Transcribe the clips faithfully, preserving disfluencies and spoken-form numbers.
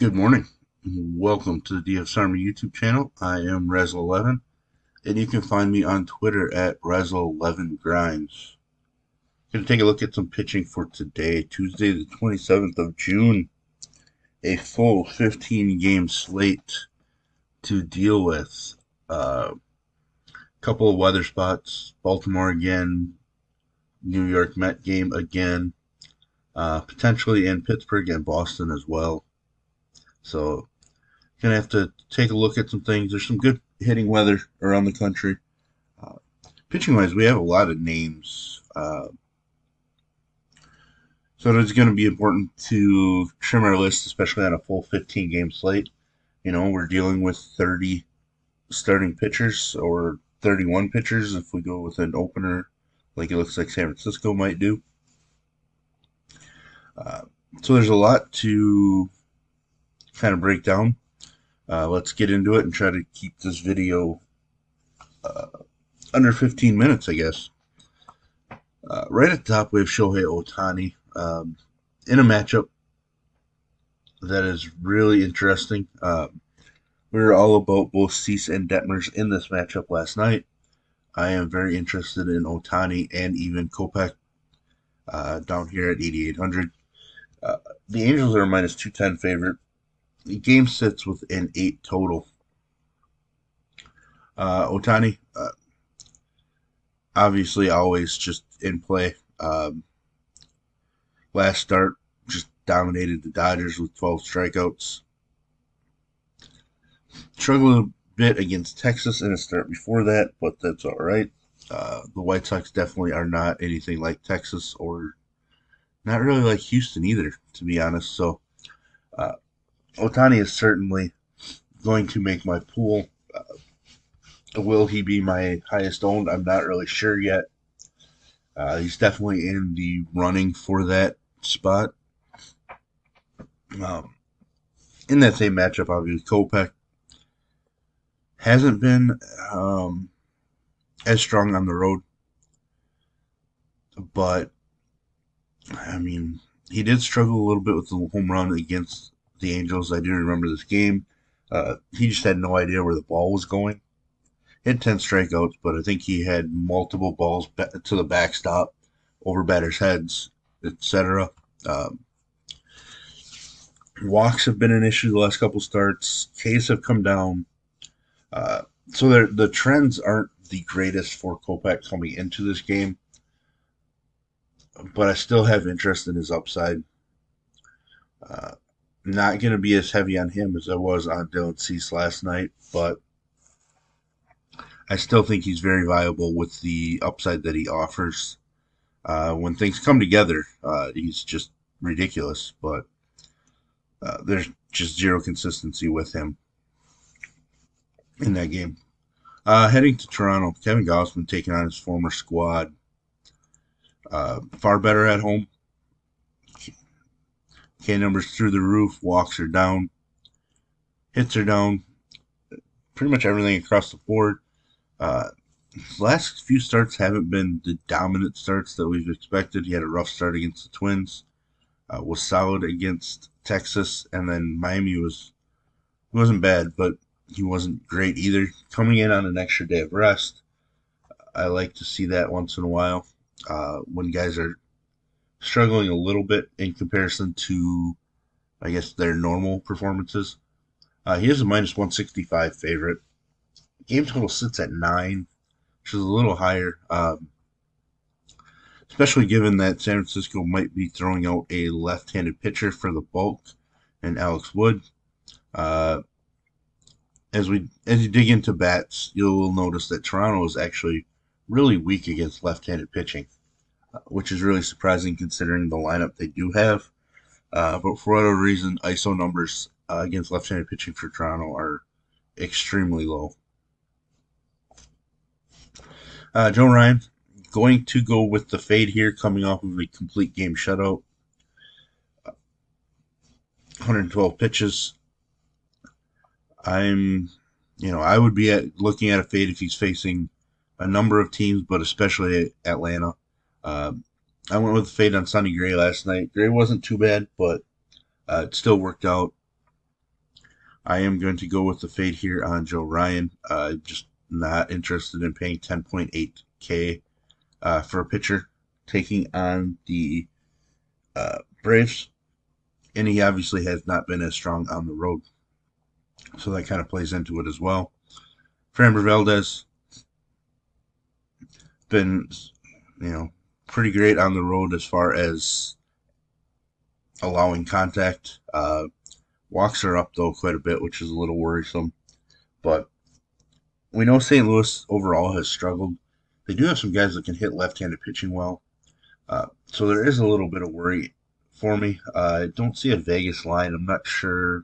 Good morning. Welcome to the D F S Army YouTube channel. I am Rezel eleven, and you can find me on Twitter at Rezel eleven Grimes. Going to take a look at some pitching for today, Tuesday, the twenty-seventh of June. A full fifteen game slate to deal with. A uh, couple of weather spots, Baltimore again, New York Met game again, uh, potentially in Pittsburgh and Boston as well. So, gonna have to take a look at some things. There's some good hitting weather around the country. Uh, pitching wise, we have a lot of names. Uh, so it's going to be important to trim our list, especially on a full fifteen game slate. You know, we're dealing with thirty starting pitchers or thirty-one pitchers if we go with an opener like it looks like San Francisco might do. Uh, so there's a lot to kind of break down. Uh, let's get into it and try to keep this video uh, under fifteen minutes, I guess. Uh, right at the top, we have Shohei Ohtani um, in a matchup that is really interesting. Uh, we were all about both Cease and Detmers in this matchup last night. I am very interested in Ohtani and even Kopech uh, down here at eighty-eight hundred. Uh, the Angels are a minus two ten favorite. The game sits with an eight total. Uh, Ohtani, uh, obviously always just in play. Um, last start, just dominated the Dodgers with twelve strikeouts. Struggled a bit against Texas in a start before that, but that's all right. Uh, the White Sox definitely are not anything like Texas or not really like Houston either, to be honest. So, uh, Ohtani is certainly going to make my pool. Uh, will he be my highest owned? I'm not really sure yet. Uh, he's definitely in the running for that spot. Um, in that same matchup, obviously, Kopech hasn't been um, as strong on the road. But, I mean, he did struggle a little bit with the home run against the Angels. I do remember this game. Uh, he just had no idea where the ball was going. He had ten strikeouts, but I think he had multiple balls to the backstop, over batters' heads, et cetera. Um, walks have been an issue the last couple starts. Ks have come down. Uh, so the trends aren't the greatest for Kopech coming into this game, but I still have interest in his upside. Uh, Not going to be as heavy on him as I was on Dylan Cease last night, but I still think he's very viable with the upside that he offers. Uh, when things come together, uh, he's just ridiculous, but uh, there's just zero consistency with him in that game. Uh, heading to Toronto, Kevin Gausman taking on his former squad. Uh, far better at home. K numbers through the roof, walks are down, hits are down, pretty much everything across the board. Uh, his last few starts haven't been the dominant starts that we've expected. He had a rough start against the Twins, uh, was solid against Texas, and then Miami was he wasn't bad, but he wasn't great either. Coming in on an extra day of rest, I like to see that once in a while uh, when guys are struggling a little bit in comparison to, I guess, their normal performances. Uh, he is a minus one sixty-five favorite. Game total sits at nine, which is a little higher, um, especially given that San Francisco might be throwing out a left-handed pitcher for the bulk and Alex Wood. Uh, as we as you dig into bats, you'll notice that Toronto is actually really weak against left-handed pitching, which is really surprising considering the lineup they do have. Uh, but for whatever reason, I S O numbers uh, against left-handed pitching for Toronto are extremely low. Uh, Joe Ryan, going to go with the fade here, coming off of a complete game shutout. one hundred twelve pitches. I'm, you know, I would be at, looking at a fade if he's facing a number of teams, but especially Atlanta. Um, I went with the fade on Sonny Gray last night. Gray wasn't too bad, but uh, it still worked out. I am going to go with the fade here on Joe Ryan. Uh, just not interested in paying ten point eight K uh, for a pitcher taking on the uh, Braves, and he obviously has not been as strong on the road, so that kind of plays into it as well. Framber Valdez been, you know, pretty great on the road as far as allowing contact. Uh, walks are up though quite a bit, which is a little worrisome. But we know Saint Louis overall has struggled. They do have some guys that can hit left-handed pitching well, uh, so there is a little bit of worry for me. Uh, I don't see a Vegas line. I'm not sure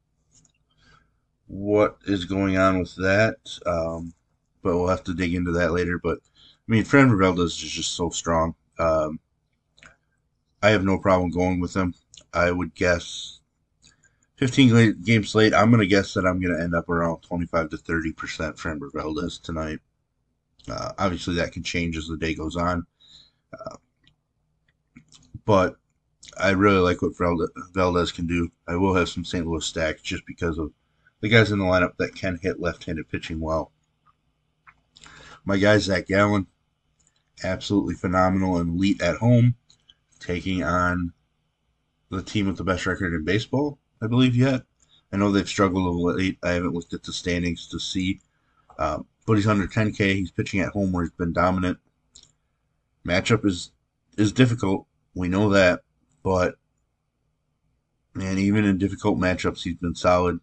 what is going on with that, um, but we'll have to dig into that later. But I mean, Fran Valdez is just so strong. Um, I have no problem going with him. I would guess fifteen game slate. I'm going to guess that I'm going to end up around twenty-five to thirty percent Framber Valdez tonight. Uh, obviously, that can change as the day goes on. Uh, but I really like what Valdez can do. I will have some Saint Louis stacks just because of the guys in the lineup that can hit left-handed pitching well. My guy, Zach Gallen, absolutely phenomenal and elite at home, taking on the team with the best record in baseball, I believe, yet. I know they've struggled a little late. I haven't looked at the standings to see. Um, but he's under ten K. He's pitching at home where he's been dominant. Matchup is is difficult. We know that. But, man, even in difficult matchups, he's been solid.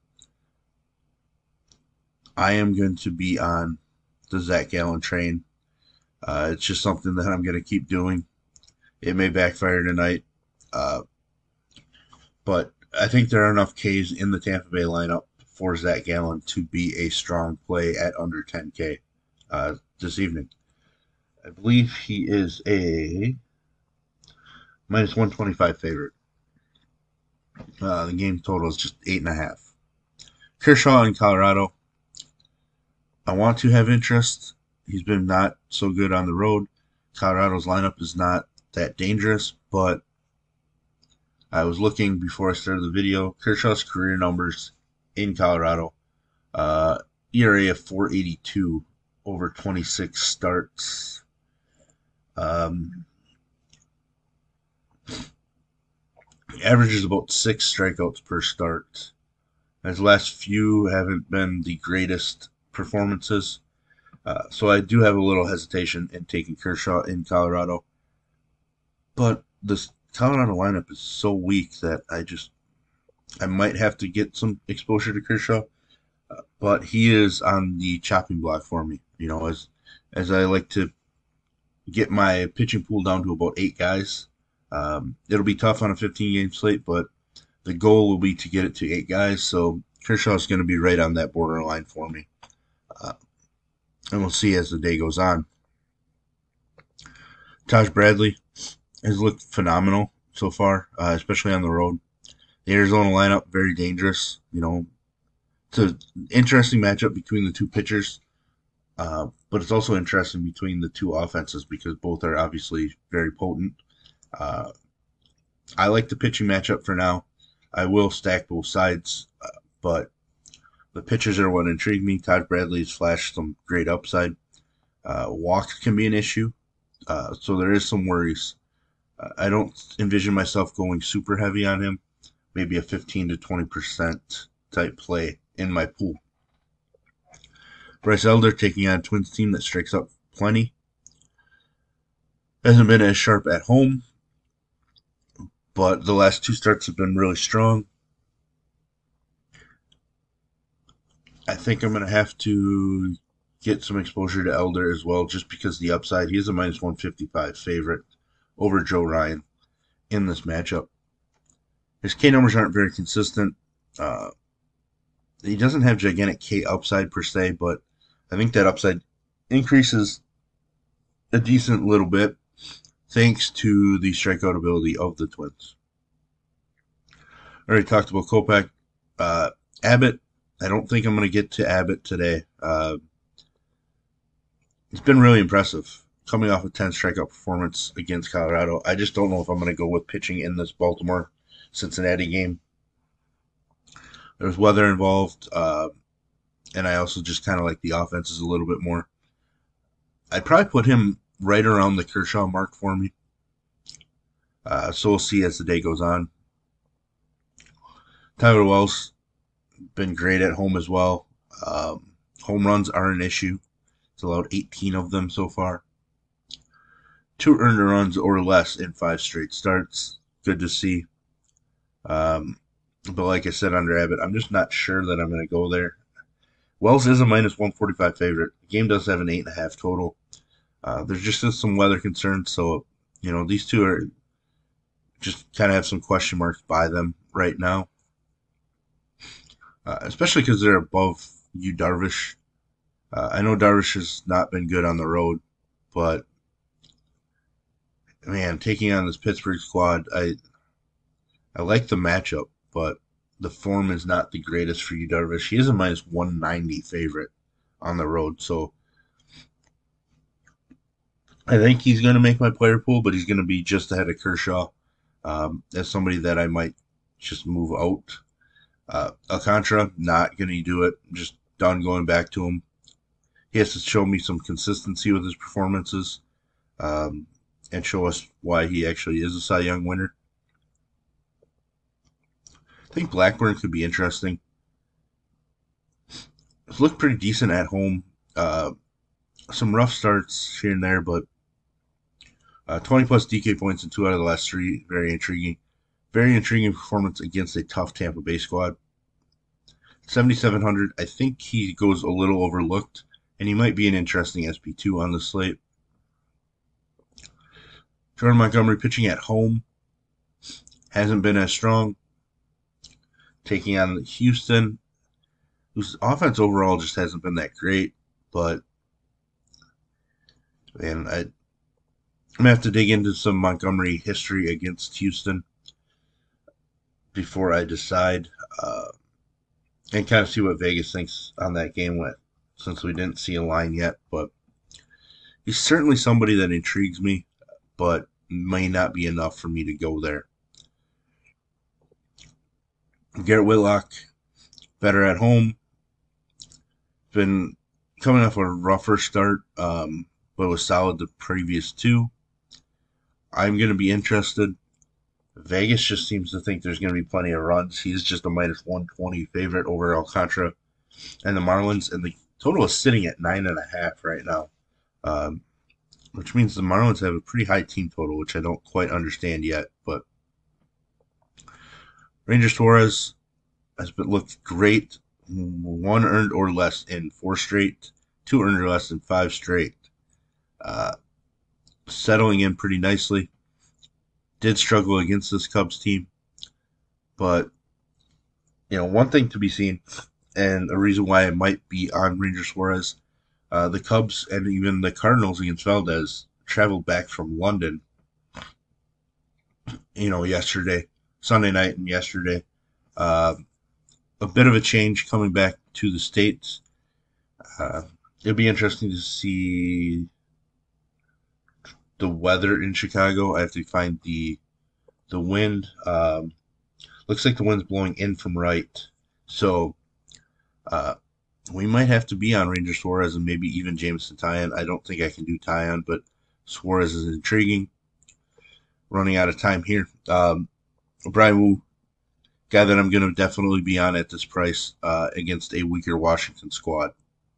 I am going to be on the Zach Gallen train. Uh, it's just something that I'm going to keep doing. It may backfire tonight. Uh, but I think there are enough Ks in the Tampa Bay lineup for Zach Gallen to be a strong play at under ten K uh, this evening. I believe he is a minus one twenty-five favorite. Uh, the game total is just eight and a half. Kershaw in Colorado. I want to have interest. He's been not so good on the road. Colorado's lineup is not that dangerous, but I was looking before I started the video. Kershaw's career numbers in Colorado. Uh, E R A of four eighty-two over twenty-six starts. Um, averages about six strikeouts per start. His last few haven't been the greatest performances. Uh, so I do have a little hesitation in taking Kershaw in Colorado. But this Colorado lineup is so weak that I just, I might have to get some exposure to Kershaw. Uh, but he is on the chopping block for me. You know, as as I like to get my pitching pool down to about eight guys. Um, it'll be tough on a fifteen game slate, but the goal will be to get it to eight guys. So Kershaw is going to be right on that borderline for me. Uh, and we'll see as the day goes on. Taj Bradley has looked phenomenal so far, uh, especially on the road. The Arizona lineup, very dangerous. You know, it's an interesting matchup between the two pitchers, uh, but it's also interesting between the two offenses because both are obviously very potent. Uh, I like the pitching matchup for now. I will stack both sides, uh, but the pitchers are what intrigue me. Todd Bradley's flashed some great upside. Uh, walks can be an issue, uh, so there is some worries. Uh, I don't envision myself going super heavy on him. Maybe a fifteen to twenty percent type play in my pool. Bryce Elder taking on a Twins team that strikes up plenty. Hasn't been as sharp at home, but the last two starts have been really strong. I think I'm going to have to get some exposure to Elder as well, just because the upside. He is a minus one fifty-five favorite over Joe Ryan in this matchup. His K numbers aren't very consistent. Uh, he doesn't have gigantic K upside per se, but I think that upside increases a decent little bit thanks to the strikeout ability of the Twins. I already talked about Kopech. Uh, Abbott, I don't think I'm going to get to Abbott today. Uh, it's been really impressive coming off a ten strikeout performance against Colorado. I just don't know if I'm going to go with pitching in this Baltimore Cincinnati game. There's weather involved, uh, and I also just kind of like the offenses a little bit more. I'd probably put him right around the Kershaw mark for me. Uh, so we'll see as the day goes on. Tyler Wells been great at home as well. Um, home runs are an issue. It's allowed eighteen of them so far. Two earned runs or less in five straight starts. Good to see. Um, but like I said under Abbott, I'm just not sure that I'm going to go there. Wells is a minus one forty-five favorite. The game does have an eight and a half total. Uh, there's just some weather concerns, so you know these two are just kind of have some question marks by them right now, uh, especially because they're above Yu Darvish. Uh, I know Darvish has not been good on the road, but man, taking on this Pittsburgh squad, I I like the matchup, but the form is not the greatest for Yu Darvish. He is a minus one ninety favorite on the road, so I think he's going to make my player pool, but he's going to be just ahead of Kershaw. Um, as somebody that I might just move out. Uh, Alcantara, not going to do it. Just done going back to him. He has to show me some consistency with his performances um, and show us why he actually is a Cy Young winner. I think Blackburn could be interesting. It's looked pretty decent at home. Uh, some rough starts here and there, but uh, twenty plus D K points in two out of the last three. Very intriguing. Very intriguing performance against a tough Tampa Bay squad. seventy-seven hundred. I think he goes a little overlooked, and he might be an interesting S P two on the slate. Jordan Montgomery pitching at home hasn't been as strong. Taking on Houston, whose offense overall just hasn't been that great, but man, I, I'm gonna have to dig into some Montgomery history against Houston before I decide, uh, and kind of see what Vegas thinks on that game went, since we didn't see a line yet. But he's certainly somebody that intrigues me, but may not be enough for me to go there. Garrett Whitlock, better at home. Been coming off a rougher start, um, but was solid the previous two. I'm going to be interested. Vegas just seems to think there's going to be plenty of runs. He's just a minus one twenty favorite over Alcantara and the Marlins, and the total is sitting at nine and a half right now, um, which means the Marlins have a pretty high team total, which I don't quite understand yet. But Ranger Suarez has been, looked great. One earned or less in four straight, two earned or less in five straight. Uh, settling in pretty nicely. Did struggle against this Cubs team, but you know, one thing to be seen, and a reason why I might be on Ranger Suarez, uh, the Cubs and even the Cardinals against Valdez traveled back from London, you know, yesterday, Sunday night and yesterday. Uh, a bit of a change coming back to the States. Uh, it'll be interesting to see the weather in Chicago. I have to find the the wind. Um, looks like the wind's blowing in from right. So uh, we might have to be on Ranger Suarez and maybe even Jameson Taillon. I don't think I can do Taillon, but Suarez is intriguing. Running out of time here. Um, Brian Wu, guy that I'm going to definitely be on at this price uh, against a weaker Washington squad.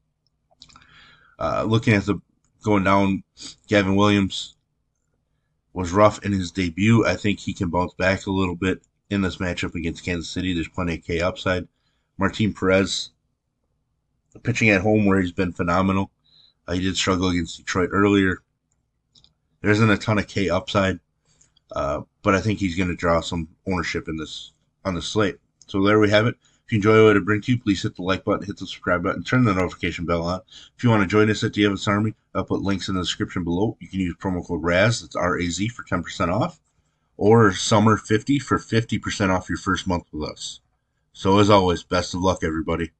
Uh, looking at the going down, Gavin Williams was rough in his debut. I think he can bounce back a little bit in this matchup against Kansas City. There's plenty of K upside. Martin Perez, pitching at home where he's been phenomenal. Uh, he did struggle against Detroit earlier. There isn't a ton of K upside, uh, but I think he's going to draw some ownership in this on the slate. So there we have it. If you enjoy what I bring to you, please hit the like button, hit the subscribe button, turn the notification bell on. If you want to join us at Davis Army, I'll put links in the description below. You can use promo code R A Z, that's R A Z, for ten percent off, or Summer fifty for fifty percent off your first month with us. So as always, best of luck, everybody.